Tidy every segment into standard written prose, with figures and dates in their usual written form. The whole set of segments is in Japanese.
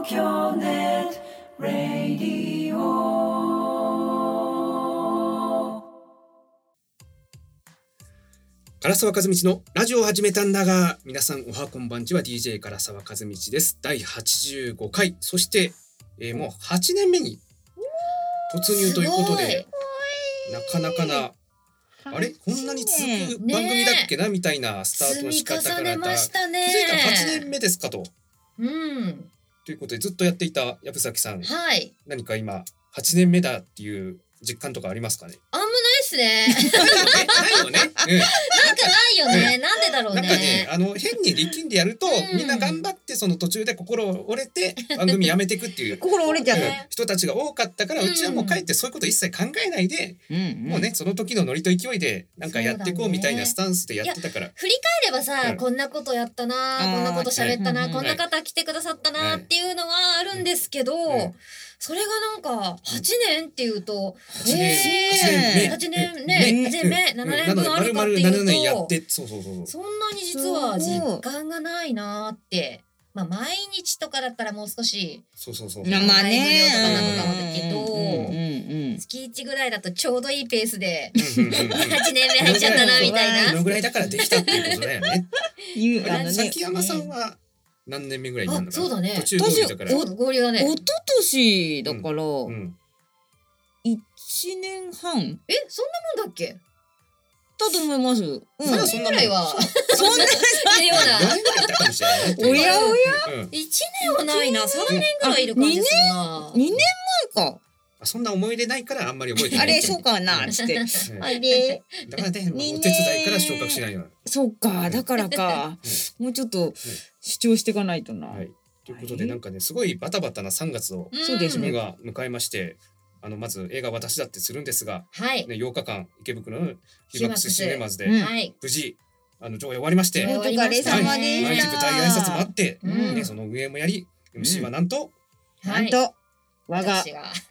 京ネットラディオ。 唐沢和道のラジオを始めたんだが、皆さんおはこんばんちは。 DJ 唐沢和道です。第85回、そして、もう8年目に突入ということで、なかなかなあれこんなに続く番組だっけな、みたいなスタートの仕方から積み重ねましたね。 気づいたら8年目ですかと。 うん。 ということでずっとやっていた藪崎さん、 はい。 何か今8年目だっていう実感とかありますかね。 あんまないっすね。 ないよね。 なんかないよね。なんでだろうね。 なんかね、変に力んでやると、みんな頑張ってその途中で心折れて番組やめていくっていう心折れちゃう人たちが多かったから、うちはもう帰ってそういうこと一切考えないで、もうねその時のノリと勢いでなんかやっていこうみたいなスタンスでやってたから、 振り返ればさ、こんなことやったな、こんなこと喋ったな、こんな方来てくださったなっていうのはあるんですけど、それがなんか8年っていうと、8年ね、8年目、7年分あるかっていうと、 7年やって、そうそんなに実は実感がないなって。まあ毎日とかだったらもう少し、 まあね、 とかなのかもだけど、月1ぐらいだとちょうどいいペースで8年目入っちゃったなみたいな。 このぐらいだからできたっていうことだよね。崎山さんは何年目ぐらいになるのかな。 そうだね。 途中合流だから。 合流だね。 一昨年だから1年半。 そんなもんだっけ？ だと思います。 3年ぐらいはそんなにような。 おやおや。 1年はないな。3年ぐらいいる感じするな。 2年前か。 そんな思い入れないからあんまり覚えてない。 あれそうかなつって。あれだからね、お手伝いから昇格しないよ。 そうか、だからか。もうちょっと主張していかないとな。 ということでなんかね、すごいバタバタな3月をそうですねが迎えまして、まず映画私だってするんですが、8日間池袋のヒマックスシネマズで無事上映終わりまして、 お疲れ様でした。 毎日舞台挨拶もあって、その運営もやり、MC はなんと我が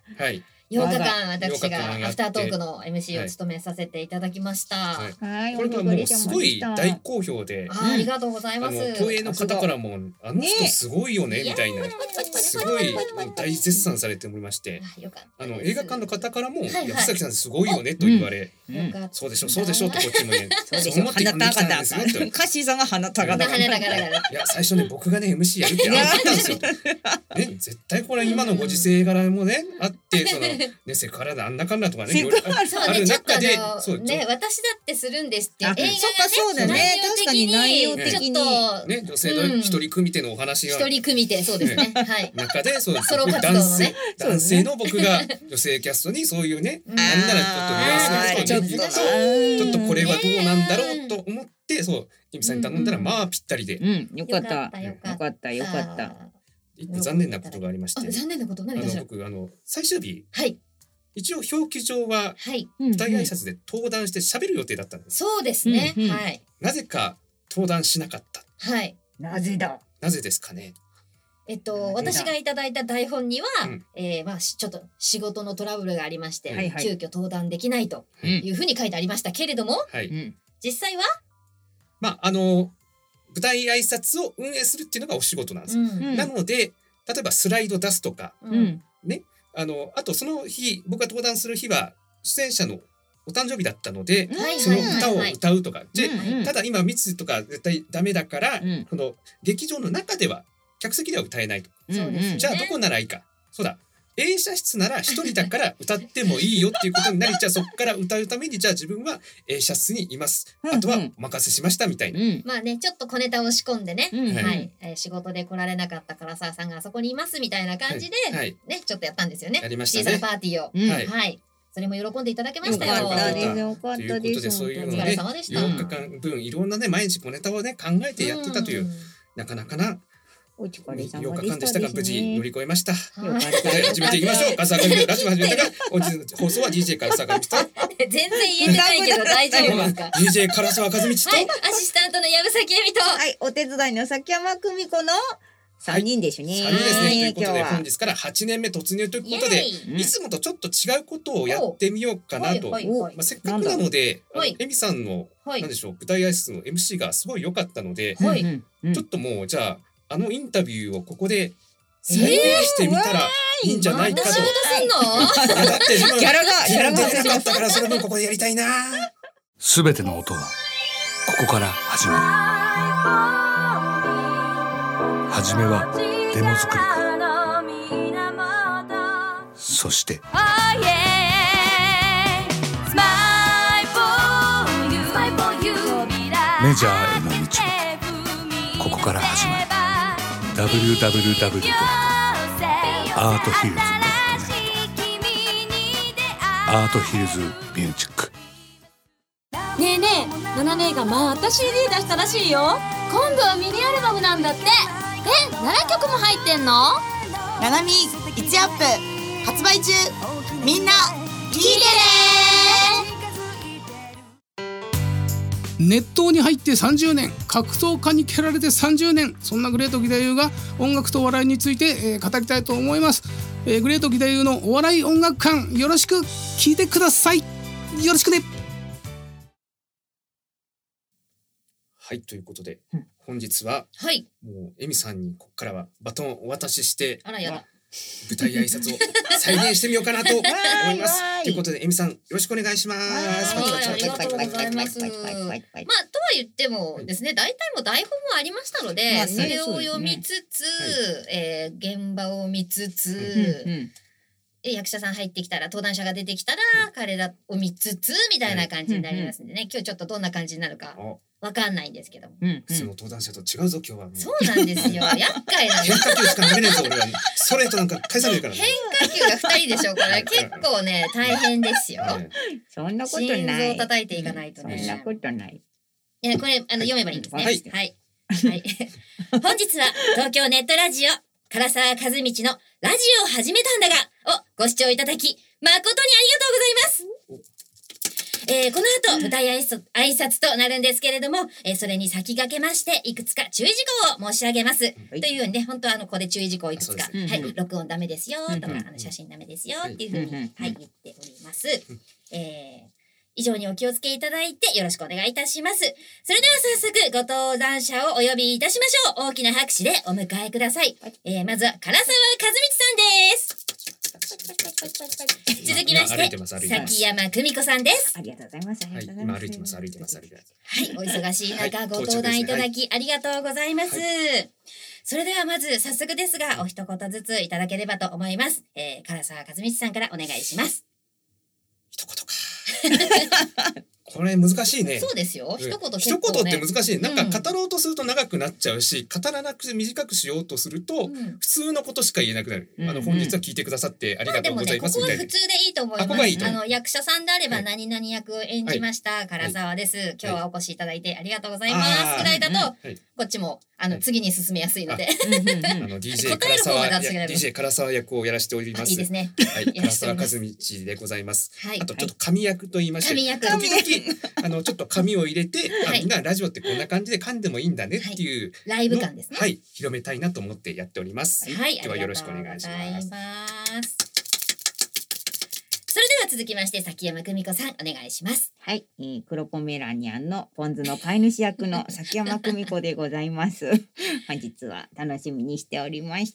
8日間私がアフタートークの MC を務めさせていただきました。 これがもうすごい大好評で、 ありがとうございます。 東映の方からも人すごいよねみたいな、すごい大絶賛されておりまして、映画館の方からも藪崎さんすごいよねと言われ、そうでしょそうでしょとこっちもね、 そう思って呼んできたんですよ。カッシーさんが鼻高々。いや最初ね、僕がね MC やるってあったんですよ。ね、絶対これ今のご時世柄もねあって、そのね、セクハラだあんなかんなとかね、 ある中で、ね、私だってするんですって映画がね、 そうだね、確かに内容的にちょっとね、女性の一人組手のお話が一人組手、そうですね、はい、 中でそうソロ活動のね、 男性の僕が女性キャストにそういうね、なんならちょっとニュアンスのことをちょっとこれはどうなんだろうと思って、そう由美さんに頼んだらまあぴったりで、 よかったよかったよかった。 一個残念なことがありまして、 残念なこと何でしょう。 僕最終日、 はい一応表記上は舞台挨拶で登壇して喋る予定だったんです。 そうですね。はい。 なぜか登壇しなかった。 はい。 なぜだ。 なぜですかね。 私がいただいた台本には、まあちょっと仕事のトラブルがありまして、急遽登壇できないというふうに書いてありましたけれども、実際はまあ舞台挨拶を運営するっていうのがお仕事なんです。なので例えばスライド出すとかね。あとその日僕が登壇する日は出演者のお誕生日だったので、その歌を歌うとかで、ただ今密とか絶対ダメだから、この劇場の中では客席では歌えないと。じゃあどこならいいか。そうだ、映写室なら一人だから歌ってもいいよっていうことになり、じゃあそこから歌うためにじゃあ自分は映写室にいます、あとはお任せしましたみたいな、 まあね、ちょっと小ネタを仕込んでね、仕事で来られなかった唐沢さんがあそこにいますみたいな感じでね、ちょっとやったんですよね。 やりましたね。 小さなパーティーを、はい、それも喜んでいただけましたよ。 よかったです。よかったです。 そういうのね、8日間分いろんなね毎日小ネタをね考えてやってたという、なかなかなお疲れ様 8日間でしたが無事乗り越えました。 始めていきましょう。唐沢和道ラジオ始めたが、放送は DJ 唐沢和道と全然言えてないけど大丈夫ですか。 DJ 唐沢和道と、 アシスタントの藪崎恵美と、 お手伝いの崎山久美子の3人ですね。 3人ですね。ということで本日から8年目突入ということで、いつもとちょっと違うことをやってみようかなと。せっかくなので恵美さんの何でしょう、舞台挨拶の MC がすごい良かったので、ちょっともうじゃあインタビューをここで再現してみたらいいんじゃないかと。 また仕事すんの？ いやだって自分ギャラがギャラ出てなかったからその分ここでやりたいな。 すべての音はここから始まる。初めはデモ作りから、そしてメジャーへの道もここから始まる。 www.artfields.net アートヒルズミュージック。 ねえねえ、ナナ姉がまた CD 出したらしいよ。今度はミニアルバムなんだって。7曲も入ってんの？ ナナミ1アップ発売中。みんな聞いてね。 熱湯に入って30年、格闘家に蹴られて30年、そんなグレート義太夫が音楽とお笑いについて、語りたいと思います。グレート義太夫のお笑い音楽館、よろしく聞いてください。よろしくね。 はい、ということで、本日は、 はい。 もうエミさんにここからはバトンをお渡しして、 あらやだ。 舞台挨拶を再現してみようかなと思います。ということでエミさんよろしくお願いします。 ありがとうございます。まあとは言ってもですね、大体も台本もありましたので、それを読みつつ、現場を見つつ、役者さん入ってきたら登壇者が出てきたら彼らを見つつみたいな感じになりますんでね、今日ちょっとどんな感じになるかわかんないんですけども、 普通の登壇者と違うぞ今日は。 そうなんですよ。厄介なんです。 変化球しか投げないぞ俺は。ストレートなんか返さないからね。 変化球が2人でしょこれ。結構ね大変ですよ。 そんなことない。 心臓叩いていかないとね。 そんなことない。 いやこれ読めばいいんですね。 はい。 はい。本日は東京ネットラジオ唐沢和道のラジオを始めたんだがをご視聴いただき誠にありがとうございます。この後舞台挨拶となるんですけれども、それに先駆けましていくつか注意事項を申し上げます、というようにね、本当はここで注意事項いくつか、はい、録音ダメですよとか、写真ダメですよっていうふうに、はい、言っております。以上にお気をつけいただいてよろしくお願いいたします。それでは早速ご登壇者をお呼びいたしましょう。大きな拍手でお迎えください。まずは唐沢和道さんです。続きまして崎山久美子さんです。 ありがとうございます。 今歩いてます。はい、 お忙しい中ご登壇いただきありがとうございます。それではまず早速ですがお一言ずついただければと思います。唐沢和道さんからお願いします。 一言か。これ難しいね。 そうですよ。一言一言って難しい。なんか語ろうとすると長くなっちゃうし、語らなくて短くしようとすると普通のことしか言えなくなる。本日は聞いてくださってありがとうございますみたいな。 ここは普通でいいと思います。役者さんであれば何々役を演じました唐沢です。今日はお越しいただいてありがとうございますくらいだとこっちも次に進めやすいので。 DJ 唐沢役をやらせております。 いいですね。 唐沢和道でございます。あとちょっと神役と言いまして、時々ちょっと紙を入れて、みんなラジオってこんな感じで噛んでもいいんだねっていうライブ感ですね。 はい、広めたいなと思ってやっております。 はい、 今日はよろしくお願いします。 それでは続きまして崎山久美子さんお願いします。 はい、黒ポメラニアンのポン酢の飼い主役の崎山久美子でございます。本日は楽しみにしておりました。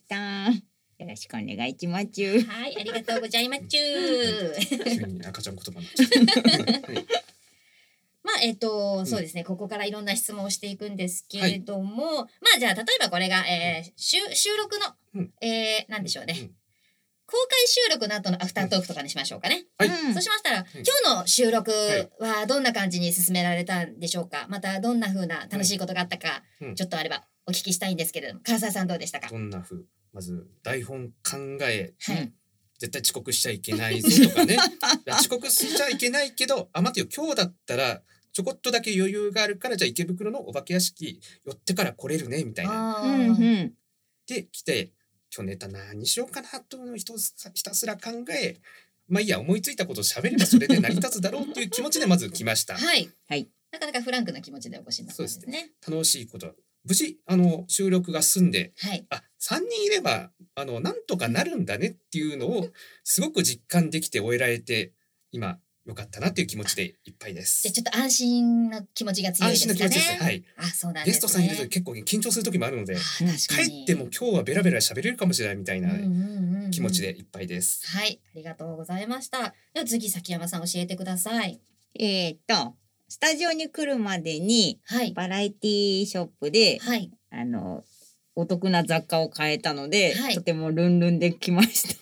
よろしくお願いします。 はい、ありがとうございます。 急に赤ちゃん言葉になっちゃった。 まあそうですね、ここからいろんな質問をしていくんですけれども、まあじゃあ例えばこれが、収録の、なんでしょうね、公開収録の後のアフタートークとかにしましょうかね。そうしましたら、今日の収録はどんな感じに進められたんでしょうか。またどんな風な楽しいことがあったか、ちょっとあればお聞きしたいんですけれども、唐沢さんどうでしたか。 どんな風、まず台本考え、絶対遅刻しちゃいけないぞとかね。遅刻しちゃいけないけど、待てよ、今日だったらちょこっとだけ余裕があるから、じゃあ池袋のお化け屋敷寄ってから来れるねみたいな。で来て、今日ネタ何しようかなとひたすら考え、まあいいや、思いついたことを喋ればそれで成り立つだろうという気持ちでまず来ました。 はい。なかなかフランクな気持ちでお越しになったんですね。 楽しいこと、無事収録が済んで、3人いればなんとかなるんだねっていうのをすごく実感できて終えられて、今よかったなっていう気持ちでいっぱいです。 じゃあちょっと安心の気持ちが強いですかね。 安心の気持ちですね。はい。 あ、そうなんですね。 ゲストさんいると結構緊張する時もあるので、帰っても今日はベラベラ喋れるかもしれないみたいな気持ちでいっぱいです。 はい、ありがとうございました。では次崎山さん教えてください。 スタジオに来るまでに、バラエティショップで、お得な雑貨を買えたので、とてもルンルンで来ました。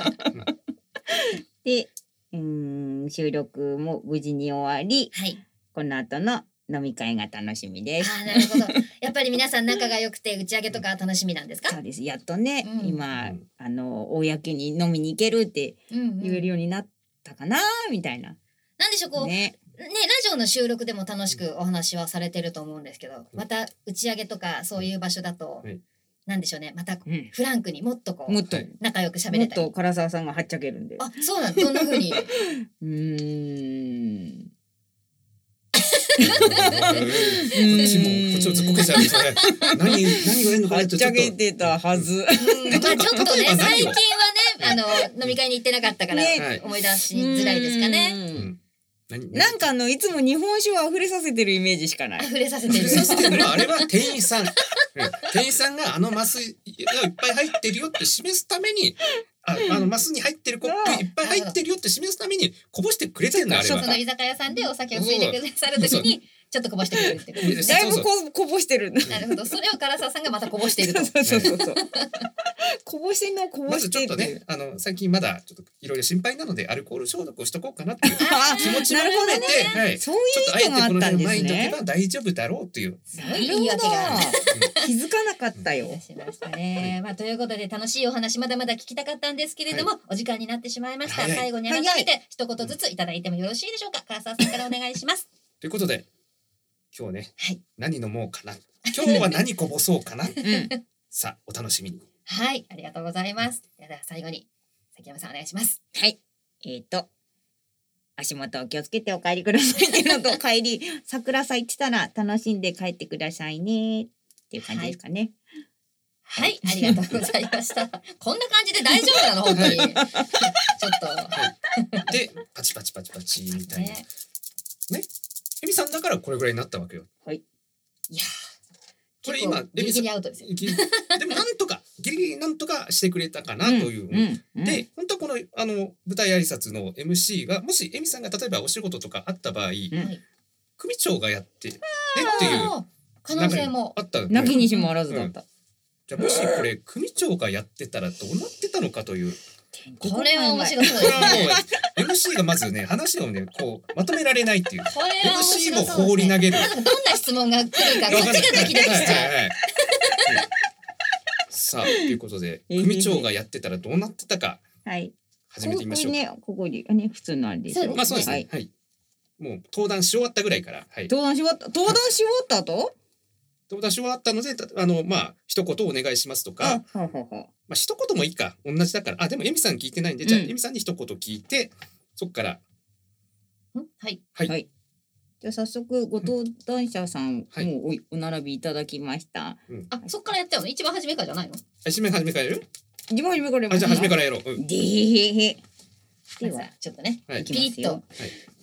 で、収録も無事に終わり、この後の飲み会が楽しみです。 なるほど。やっぱり皆さん仲が良くて打ち上げとか楽しみなんですか？ そうです。やっとね、今公に飲みに行けるって言えるようになったかなみたいな。 なんでしょう、こうね、ラジオの収録でも楽しくお話はされてると思うんですけど、また打ち上げとかそういう場所だと、なんでしょうね、またフランクにもっとこう仲良く喋れたり、 もっと唐沢さんがはっちゃけるんで。 あ、そうなん、どんな風に？ こっちもずっこけちゃうんですよね。何がいいのかなってちょっと。 はっちゃけてたはず。 ちょっとね、最近はね、飲み会に行ってなかったから思い出しづらいですかね。 なんかいつも日本酒を溢れさせてるイメージしかない。 溢れさせてる。 あれは店員さん。店員さんがマスがいっぱい入ってるよって示すために、マスに入ってるコップいっぱい入ってるよって示すためにこぼしてくれてるのあれは。 その居酒屋さんでお酒をついてくださるときにちょっとこぼしてくれるってこと。 だいぶこぼしてる。 なるほど。それを唐沢さんがまたこぼしていると。 そうこぼしてんのこぼしてる。 まずちょっとね、最近まだちょっといろいろ心配なのでアルコール消毒をしとこうかなっていう気持ちも込めて、 そういう意図があったんですね。ちょっとあえてこの辺前にとけば大丈夫だろうという。 すごい言い訳が気づかなかったよ。 しましたね。ということで楽しいお話まだまだ聞きたかったんですけれども、お時間になってしまいました。最後に改めて一言ずついただいてもよろしいでしょうか。唐沢さんからお願いします。 ということで。今日ね、何飲もうかな。今日は何こぼそうかな。さあ、お楽しみに。 はい、ありがとうございます。では最後に崎山さんお願いします。 はい。足元を気をつけてお帰りくださいっていうのと、帰り桜咲いてたら楽しんで帰ってくださいねっていう感じですかね。 はい、ありがとうございました。こんな感じで大丈夫なの本当に。ちょっと。で、パチパチパチパチみたいな。ね。エミさんだからこれぐらいになったわけよ。 はい。いやこれ今ギリギリアウトですよ。 でもなんとかギリギリなんとかしてくれたかなという。で本当はこの舞台挨拶の MC がもしエミさんが例えばお仕事とかあった場合、組長がやってねっていう可能性もあった。 なきにしもあらずだった。 じゃあもしこれ組長がやってたらどうなってたのかという。 これは面白そうですね。 MC がまずね話をねこうまとめられないっていう。 これは面白そうですね。 MC も放り投げる。 どんな質問が来るかこっちがドキドキしちゃう。 さあということで組長がやってたらどうなってたか始めてみましょう。 ここにね普通のあれですよ。 まあそうですね。はい。もう登壇し終わったぐらいから。 登壇し終わった後？ 登壇し終わったのでまあ一言お願いしますとか。まあ一言もいいか同じだから。でもエミさん聞いてないんでじゃあエミさんに一言聞いてそっから。 はいはい。 じゃあ早速ご登壇者さんもお並びいただきました。 あ、そっからやったよね。一番初めからじゃないの？ 初めからやる？ 一番初めからやる。 じゃあ初めからやろう。 ではちょっとね。 ピリッと。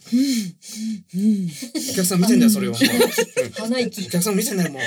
お客さん見てんだよそれは。 鼻息。 お客さん見てんだよもう。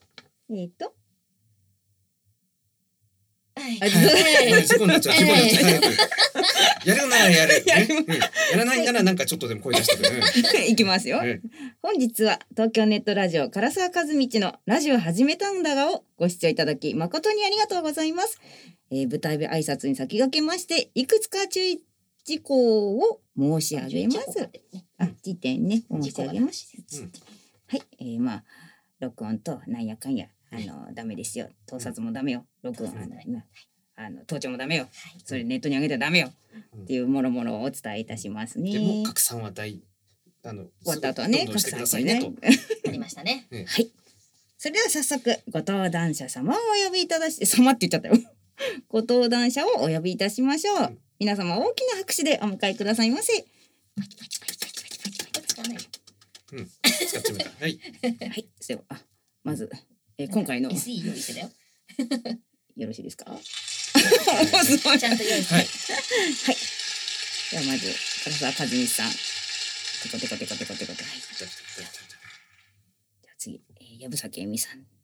事故になっちゃう。やるならやる。やらないならなんかちょっとでも声出してくれ。 いきますよ。本日は東京ネットラジオ唐沢和道のラジオ始めたんだがをご視聴いただき誠にありがとうございます。舞台挨拶に先駆けましていくつか注意事項を申し上げます。時点ね申し上げます。はい、まあ録音となんやかんやダメですよ。盗撮もダメよ。録音盗聴もダメよ。それネットに上げたらダメよ。っていうもろもろをお伝えいたしますね。 でも拡散は終わった後はね拡散してね。 ありましたね。 はい。それでは早速ご登壇者様をお呼びいただして様って言っちゃったよ。ご登壇者をお呼びいたしましょう。皆様大きな拍手でお迎えくださいませ。 使ってみた。はい。 はい。ではまず今回の SE 用意してたよ。 よろしいですか？ ちゃんと用意して。 はい。ではまず唐沢和美さん。テコテコテコテコテコテコ。はい。じゃあ次、藪崎恵美さん。 どう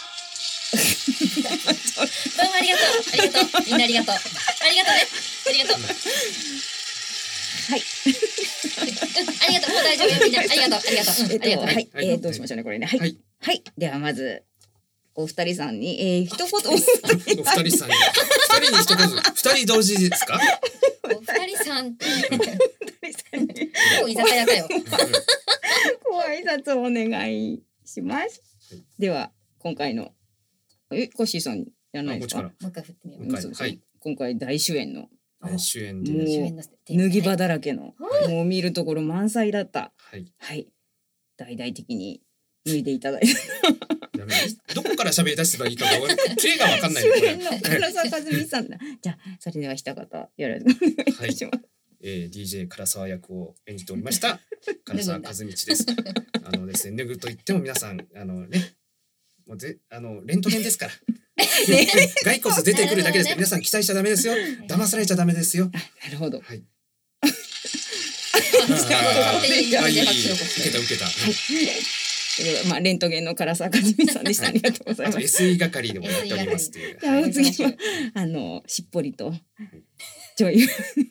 もありがとう。ありがとう。みんなありがとう。ありがとうね。ありがとう。 はい。 ありがとう。もう大丈夫よ。みんなありがとう。ありがとう。ありがとう。 はい。どうしましょうねこれね。はい。はい。ではまずお二人さんに一言。 お二人さんに一言。二人同時ですか？ お二人さんって。もう居酒屋かよ。 ご挨拶をお願いします。では今回のコッシーさんやらないですか？ もう一回振ってみよう。 はい。 今回大主演の。 主演でもう脱ぎ場だらけの、もう見るところ満載だった。はい。大々的に脱いでいただいて。 どこから喋り出せばいいかがキレがわかんないよこれ。 唐沢和美さんだ。じゃあそれでは一言よろしくお願いします。 DJ 唐沢役を演じておりました唐沢和道です。ですね、脱ぐと言っても皆さんね、もうレントゲンですから。骸骨出てくるだけですから皆さん期待しちゃダメですよ。騙されちゃダメですよ。 なるほど。 はい。受けた。 まあレントゲンの唐沢和美さんでした。ありがとうございます。 SE 係でもやっておりますという。 じゃあ次はしっぽりと女優。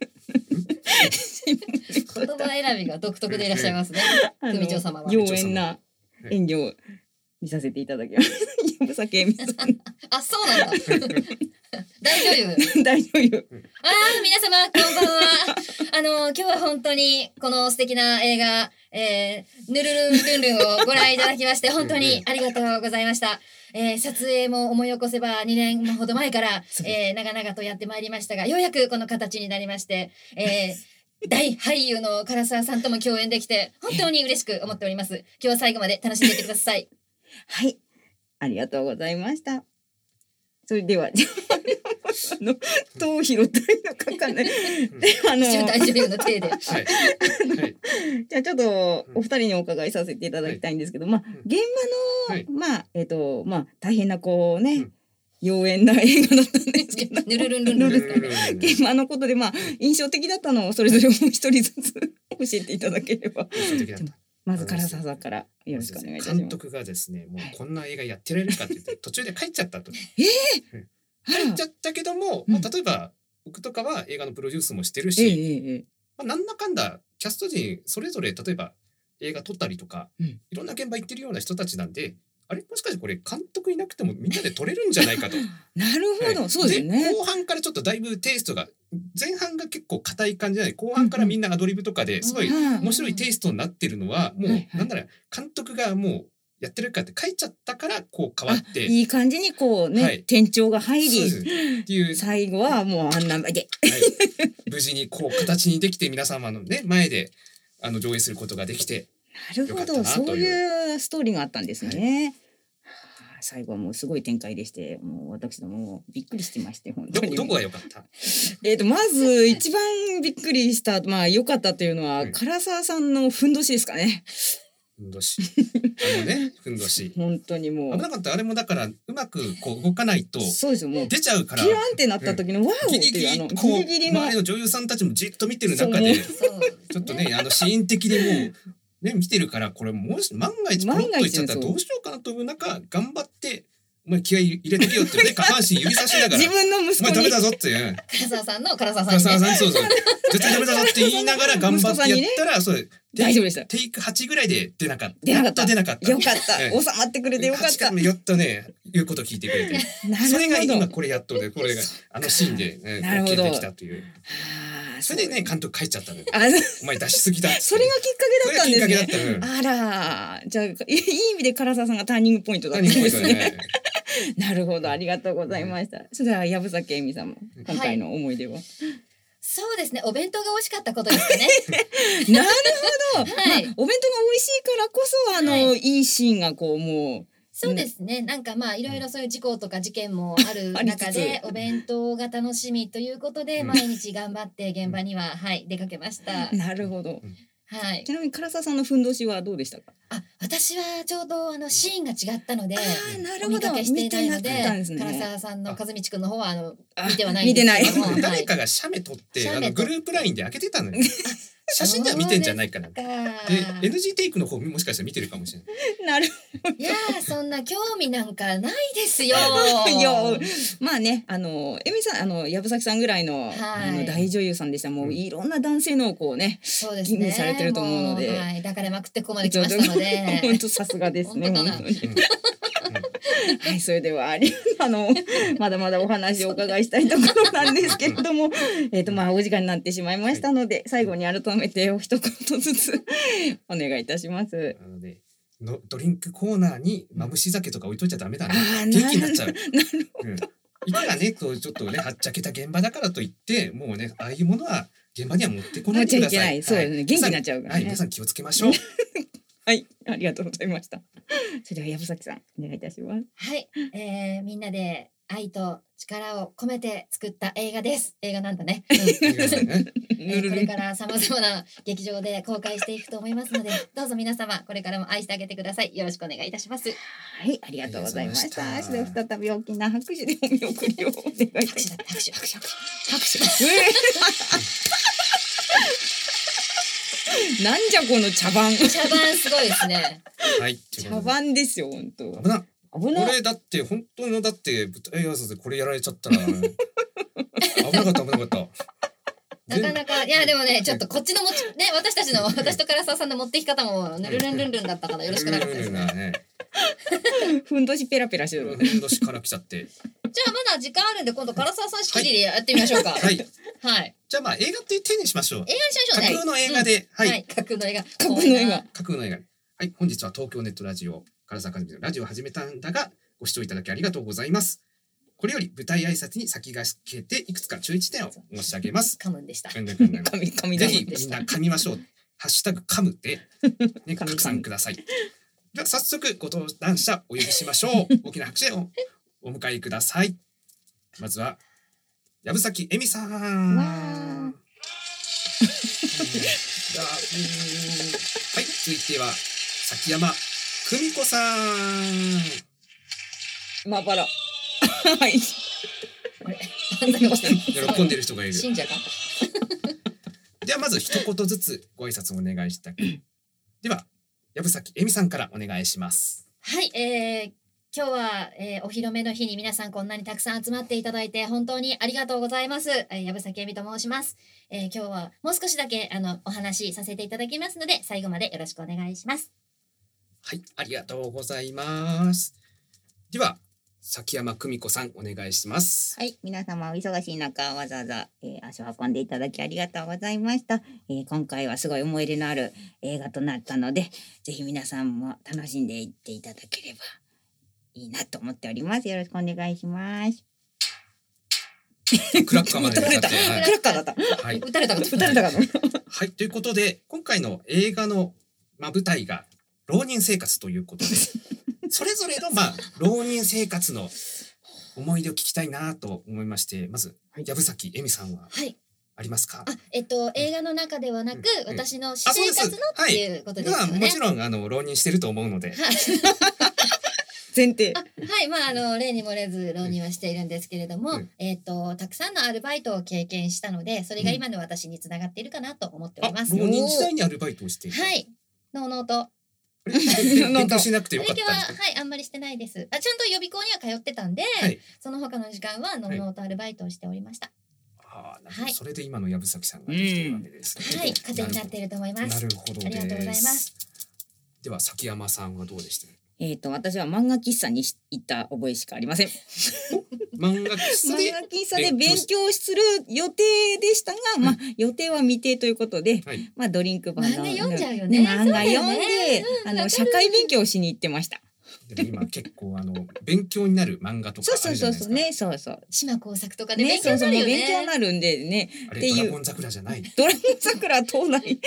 言葉選びが独特でいらっしゃいますね。組長様は。 妖艶な演技を見させていただきます。藪崎恵美さん。 あ、そうなんだ。大女優。 大女優。 皆様こんばんは。今日は本当にこの素敵な映画、ぬるるんるんるんをご覧いただきまして本当にありがとうございました。撮影も思い起こせば2年ほど前から、長々とやってまいりましたが、ようやくこの形になりまして、大俳優の唐沢さんとも共演できて本当に嬉しく思っております。今日は最後まで楽しんでいってください。 はい、ありがとうございました。それではどう拾ったらいいのか分かんない。 大丈夫の手で。 じゃあちょっとお二人にお伺いさせていただきたいんですけど、現場の大変な妖艶な映画だったんですけど、 ぬるるんるんるんですかね。 現場のことで印象的だったのをそれぞれもう一人ずつ教えていただければ。まず唐沢さんからよろしくお願いいたします。 監督がですね、もうこんな映画やってられるかって言って途中で帰っちゃったと。帰っちゃったけども、例えば僕とかは映画のプロデュースもしてるし、なんだかんだキャスト陣それぞれ例えば映画撮ったりとか、いろんな現場行ってるような人たちなんで、あれもしかしてこれ監督いなくてもみんなで撮れるんじゃないかと。 なるほど、そうですね。 後半からちょっとだいぶテイストが、前半が結構硬い感じじゃない、後半からみんなアドリブとかですごい面白いテイストになってるのは、もうなんなら監督がもうやってるかって書いちゃったからこう変わって、 いい感じに転調が入りっていう、最後はもうあんなで、 無事にこう形にできて皆様のね前で上映することができて。 なるほど、そういうストーリーがあったんですね。最後はもうすごい展開でして、もう私どもびっくりしてまして、本当に。 どこが良かった？ まず一番びっくりした、良かったというのは、唐沢さんのふんどしですかね。 ふんどし。ふんどし。 本当にもう。 危なかった。あれもだからうまくこう動かないと出ちゃうから。 ピューンってなった時のワーオっていうギリギリの周りの女優さんたちもじっと見てる中で、ちょっとねシーン的にもう。見てるからこれもし万が一ポロッといっちゃったらどうしようかなという中頑張ってお前気合い入れてけよって下半身指差しながら自分の息子にお前ダメだぞって唐沢さんの唐沢さんそう絶対ダメだぞって言いながら頑張ってやったらそれ大丈夫でした。 テイク8ぐらいで出なかった。 よかった。収まってくれてよかった。 やっとね言うこと聞いてくれて、それが今これやっとねこれがシーンでOKできたという。それでね監督帰っちゃったの。お前出しすぎだ。 それがきっかけだったんですね。あら、じゃあいい意味で唐沢さんがターニングポイントだったんですね。なるほど、ありがとうございました。それでは藪崎恵美さんも今回の思い出は。 そうですね、お弁当が美味しかったことですかね。 なるほど。お弁当が美味しいからこそいいシーンがこうもう。 そうですね、なんかいろいろそういう事故とか事件もある中でお弁当が楽しみということで毎日頑張って現場には出かけました。 なるほど。ちなみに唐沢さんのふんどしはどうでしたか？ 私はちょうどシーンが違ったのでお見かけしていないので、 唐沢さんの和道くんの方は見てはないんですけども、 誰かが写メ撮ってグループラインで開けてたのよ。 写真では見てんじゃないかな。でか NG テイクの方もしかしたら見てるかもしれない。 なるいやーそんな興味なんかないですよ。 いやまあねエミさん藪崎さんぐらいの、 はい大女優さんでしたらもういろんな男性のこうねそうですね。 吟味されてると思うのでもはい、抱かれまくってここまで来ましたので。 本当さすがですね。 本当かな本当にはい、それではまだまだお話をお伺いしたいところなんですけれどもまあお時間になってしまいましたので、最後に改めてお一言ずつお願いいたします。 なのでドリンクコーナーにまぶし酒とか置いといちゃダメだね。 あー元気になっちゃう。 なるほど。 いくらねこうちょっとねはっちゃけた現場だからといってもうねああいうものは現場には持ってこないでください。 そうですね、元気になっちゃうからね。 はい、皆さん気をつけましょう。 はい、ありがとうございました。それでは藪崎さんお願いいたします。 はい、みんなで愛と力を込めて作った映画です。映画なんだね。これから様々な劇場で公開していくと思いますので、どうぞ皆様これからも愛してあげてください。よろしくお願いいたします。 はい、ありがとうございました。 ありがとうございましたそれでは再び大きな拍手でお見送りをお願いいたします。 拍手。 拍手。なんじゃこの茶番。 茶番すごいですね。 はい。 茶番ですよ本当。 危な。 危な。 これだって本当のだって舞台挨拶でこれやられちゃったら危なかった。 なかなかいやでもねちょっとこっちの持ちね私と唐沢さんの持ってき方もぬるるんるんるんだったからよろしくなかったですね。 ふんどしペラペラしてる。 ふんどしから来ちゃって。 じゃあまだ時間あるんで今度唐沢さんしきりでやってみましょうか。 はい。 はい。 じゃあまあ映画っていう手にしましょう。 映画にしましょうね。 架空の映画で、はい。 架空の映画。 架空の映画。 架空の映画。はい。本日は東京ネットラジオ唐沢和美のラジオを始めたんだがご視聴いただきありがとうございます。これより舞台挨拶に先駆けていくつか注意点を申し上げます。 噛むんでした。 ぜひみんな噛みましょう。ハッシュタグ噛むで、ね、拡散ください。では早速ご登壇者お呼びしましょう。大きな拍手をお迎えください。まずは藪崎恵美さん。はい、続いては崎山久美子さん。 まばら。はい。 喜んでる人がいる。 信者か。 ではまず一言ずつご挨拶をお願いした。では藪崎恵美さんからお願いします。 はい、今日は、お披露目の日に皆さんこんなにたくさん集まっていただいて本当にありがとうございます。藪崎恵美と申します。今日はもう少しだけお話しさせていただきますので最後までよろしくお願いします。 はい、ありがとうございます。では崎山久美子さんお願いします。 はい、皆様お忙しい中わざわざ、足を運んでいただきありがとうございました。今回はすごい思い入れのある映画となったのでぜひ皆さんも楽しんでいっていただければいいなと思っております。よろしくお願いします。 クラッカーまで打たれた。クラッカーだった。 はい。 打たれたかと。 はい、ということで今回の映画の舞台が浪人生活ということでそれぞれの浪人生活の思い出を聞きたいなと思いまして、まず藪崎恵美さんはありますか？ 映画の中ではなく、私の私生活のっていうことですよね。 もちろん浪人してると思うので。 前提。 はい、例に漏れず浪人はしているんですけれども、たくさんのアルバイトを経験したので、それが今の私につながっているかなと思っております。 浪人時代にアルバイトをしている。 はい、のうのうと。 勉強しなくてよかったんですか？ はい、あんまりしてないです。ちゃんと予備校には通ってたんで、その他の時間はのうのうとアルバイトをしておりました。 それで今の藪崎さんができているわけですね。 はい、糧になっていると思います。 なるほどです。 ありがとうございます。 では崎山さんはどうでした？ 私は漫画喫茶に行った覚えしかありません。 漫画喫茶で勉強する予定でしたが、予定は未定ということで、ドリンクバーの漫画読んじゃうよね。 漫画読んで、社会勉強をしに行ってました。 でも今結構勉強になる漫画とかあるじゃないですか。 そう島耕作とかで勉強になるよね。 勉強になるんでね。 あれドラゴン桜じゃない。 ドラゴン桜東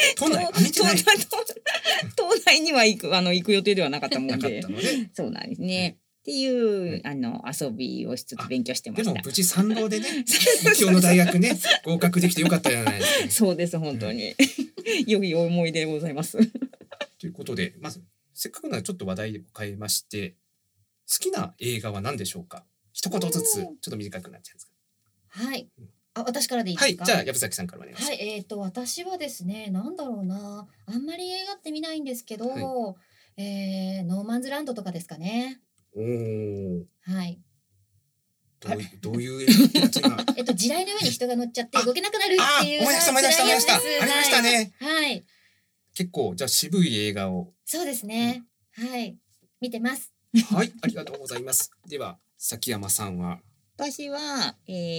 大には行く予定ではなかったもんで。そうなんですね。っていう遊びをしつつ勉強してました。 でも無事賛同でね、東京の大学ね合格できてよかったじゃないですか。 そうです本当に良い思い出でございます。 ということでまずせっかくならちょっと話題を変えまして好きな映画は何でしょうか？一言ずつちょっと短くなっちゃうんですか？ はい。 私からでいいですか。 はい、じゃあ藪崎さんからお願いします。 はい、私はですね、なんだろうな、あんまり映画って見ないんですけど、ノーマンズランドとかですかね。 おお。 はい。 どういう映画っていうのは地雷の上に人が乗っちゃって動けなくなるっていう。 思い出したありましたね。 はい。 結構じゃあ渋い映画を。 そうですね。はい。見てます。 はい、ありがとうございます。では崎山さんは。 私は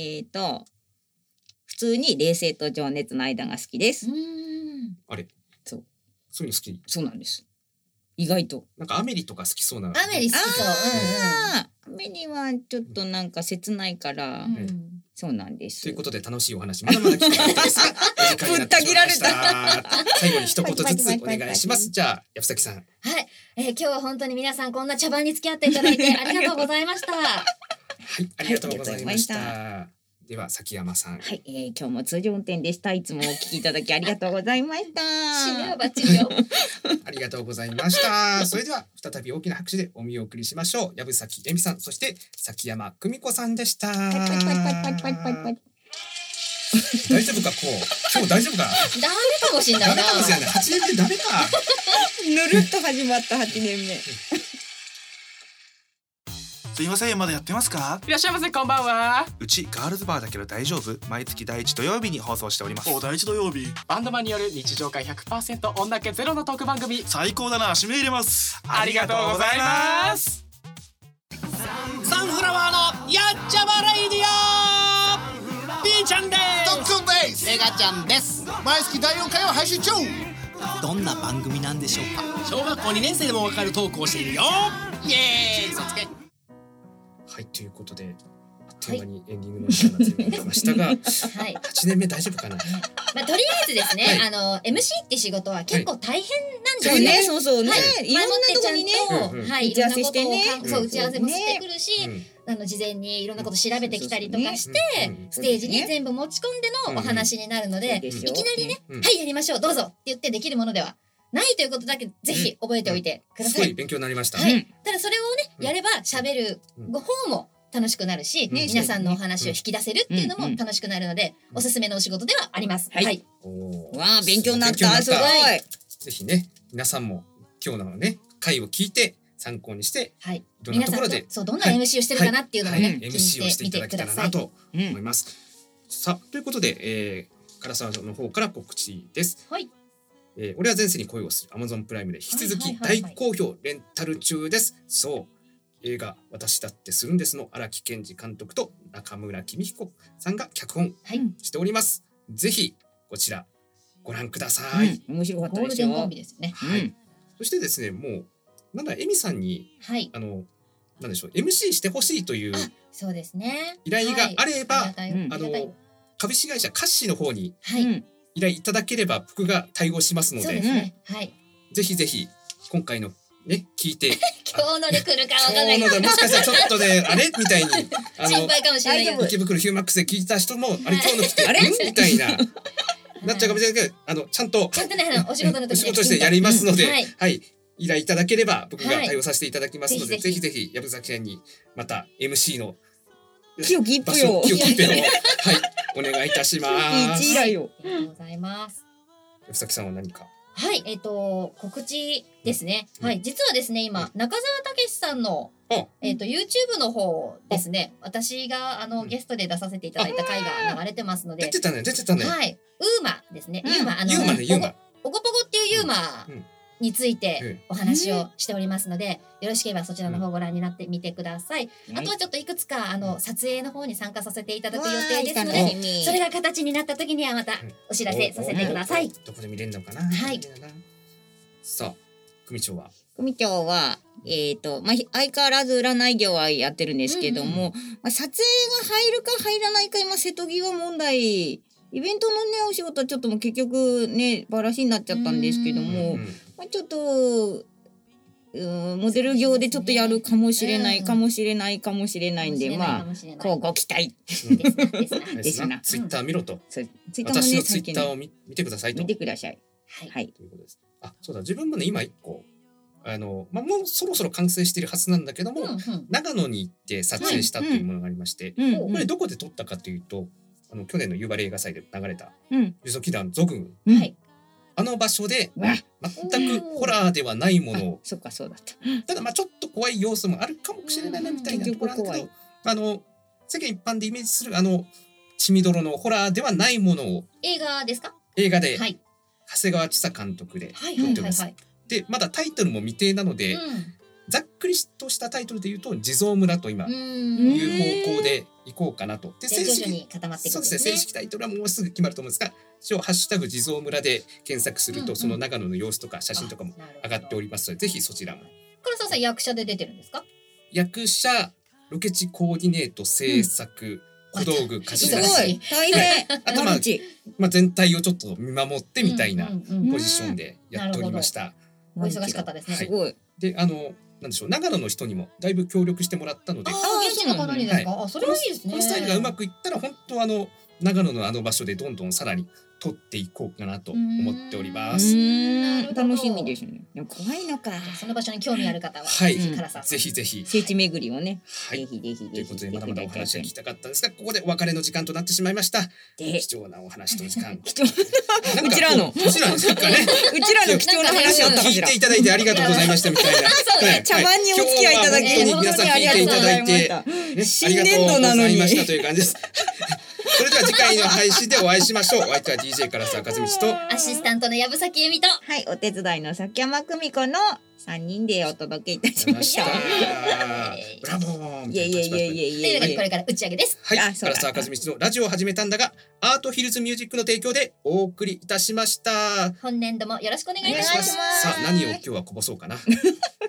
普通に冷静と情熱の間が好きです。 あれ、そういうの好き。 そうなんです。意外となんかアメリとか好きそうな。 アメリ好きそう。 アメリはちょっとなんか切ないから、そうなんです。 ということで楽しいお話まだまだ聞きたかったですが、 ぶった切られた。 最後に一言ずつお願いします。じゃあ藪崎さん。 はい、今日は本当に皆さんこんな茶番に付き合っていただいてありがとうございました。 はい、ありがとうございました。では崎山さん。 はい、今日も通常運転でした。いつもお聞きいただきありがとうございました。 締めはバッチリよ。 ありがとうございました。それでは再び大きな拍手でお見送りしましょう。藪崎恵美さん、そして崎山久美子さんでした。大丈夫か、今日大丈夫か。 ダメかもしれないな。 ダメかもしれない。8年目ダメか。 ぬるっと始まった8年目。 すいません、まだやってますか？ いらっしゃいませ、こんばんは。 うちガールズバーだけど大丈夫？毎月第1土曜日に放送しております。 第1土曜日。バンドマンによる日常会 100% 女気ゼロのトーク番組。 最高だな、指名入れます。 ありがとうございます。サンフラワーのやっちゃまレイディオ。ピーちゃんです。 トックンです。 メガちゃんです。 毎月第4回を配信中。 どんな番組なんでしょうか。小学校2年生でもわかるトークをしているよ。イエーイ、そつけ。 はい、ということであっという間にエンディングの時間が迫りましたが、はい、8年目大丈夫かな。 とりあえずですね、MC って仕事は結構大変なんですね。 そうそうね。 いろんなところにね、 打ち合わせしてね、 打ち合わせもしてくるし、事前にいろんなこと調べてきたりとかして、ステージに全部持ち込んでのお話になるので、いきなりね、はいやりましょうどうぞって言ってできるものではないということだけぜひ覚えておいてください。 すごい勉強になりました。 はい。ただそれをねやれば喋る方も楽しくなるし、皆さんのお話を引き出せるっていうのも楽しくなるので、おすすめのお仕事ではあります。はい。 わあ、勉強になった。すごい。 ぜひね、皆さんも今日のね回を聞いて参考にして、どんなところでどんな MC をしてるかなっていうのをね、 MC をしていただけたらなと思います。さあ、ということで、唐沢の方から告知です。 はい。 俺は前世に恋をする Amazon プライムで引き続き大好評レンタル中です。そう。映画私だってするんですの荒木健二監督と中村公彦さんが脚本しております。ぜひこちらご覧ください。 面白かったですよ。 ゴールデンコンビですね。 はい。そしてですね、もうなんだエミさんになんでしょう MC してほしいというそうですね依頼があれば株式会社カッシーの方に依頼いただければ僕が対応しますので、ぜひぜひ今回のね聞いて今日ので来るかわかんない。 今日のでもしかしたらちょっとねあれみたいに心配かもしれない。 池袋ヒューマックスで聞いた人もあれ今日の来てみたいななっちゃうかもしれないけどちゃんとねお仕事の時仕事してやりますので、はい依頼いただければ僕が対応させていただきますので、ぜひぜひ藪崎さんにまた MC の清き一票をはいお願いいたします。 ありがとうございます。 藪崎さんは何か。 はい、告知ですね。はい、実はですね、今、中澤武さんの、YouTube の方ですね、私が、ゲストで出させていただいた回が流れてますので。 出てたね。 はい。ウーマですね。ユーマ、おごぽごっていうユーマについてお話をしておりますので、よろしければそちらの方ご覧になってみてください。あとはちょっといくつか撮影の方に参加させていただく予定ですので、それが形になった時にはまたお知らせさせてください。 どこで見れるのかな。 はい。 さあ、組長は相変わらず占い業はやってるんですけども、撮影が入るか入らないか今瀬戸際問題。イベントのねお仕事はちょっともう結局ねバラシになっちゃったんですけども、ちょっとモデル業でちょっとやるかもしれないんで、こうご期待ですな。ツイッター見ろと。私のツイッターを見てくださいと。 見てください。 はい。ということです。そうだ、自分もね今一個もうそろそろ完成しているはずなんだけども、長野に行って撮影したというものがありまして、これどこで撮ったかというと去年の夕張映画祭で流れたうん輸送機団ゾグうんはいあの場所でわ全くホラーではないものをそっかそうだったただちょっと怖い要素もあるかもしれないなみたいなところなんだけど世間一般でイメージする血みどろのホラーではないものを映画ですか？ 映画ではい長谷川千佐監督ではい撮っております。 はいでまだタイトルも未定なので、ざっくりとしたタイトルで言うと地蔵村と今いう方向で行こうかなと。で徐々に固まっていくんですね。 正式タイトルはもうすぐ決まると思うんですが、一応ハッシュタグ地蔵村で検索すると、その長野の様子とか写真とかも上がっておりますので、ぜひそちらも。 黒沢さん役者で出てるんですか？ 役者、ロケ地コーディネート、制作、小道具貸し出すごいし、 大変あとマルチ全体をちょっと見守ってみたいなポジションでやっておりました。 お忙しかったですね。 はいすごいでなんでしょう、長野の人にもだいぶ協力してもらったので、 現地の方にですか？あ、それはいいですね。 このスタイルがうまくいったら本当長野の場所でどんどんさらに撮っていこうかなと思っております。 楽しみですね。怖いのか。 その場所に興味ある方は、 はい、 唐沢ぜひぜひ聖地巡りをね。 はいぜひぜひぜひ。 ということでまだまだお話が聞きたかったんですが、ここでお別れの時間となってしまいました。貴重なお話と時間。 うちらのうちらのなんかね、 うちらの貴重な話だったかしら。 聞いていただいてありがとうございましたみたいな。 茶番にお付き合いいただき今日は本当に皆さん聞いていただいて、 新年度なのにありがとうございましたという感じです。それでは次回の配信でお会いしましょう。お相手は DJ 唐沢和道とアシスタントの藪崎由美と、 はい、お手伝いの崎山久美子の3人でお届けいたしました。 ブラボー。 いえいえいえいえいえ。 というわけでこれから打ち上げです。 はい、唐沢和道のラジオを始めたんだが、アートヒルズミュージックの提供でお送りいたしました。 本年度もよろしくお願いいたします。 さあ何を今日はこぼそうかな。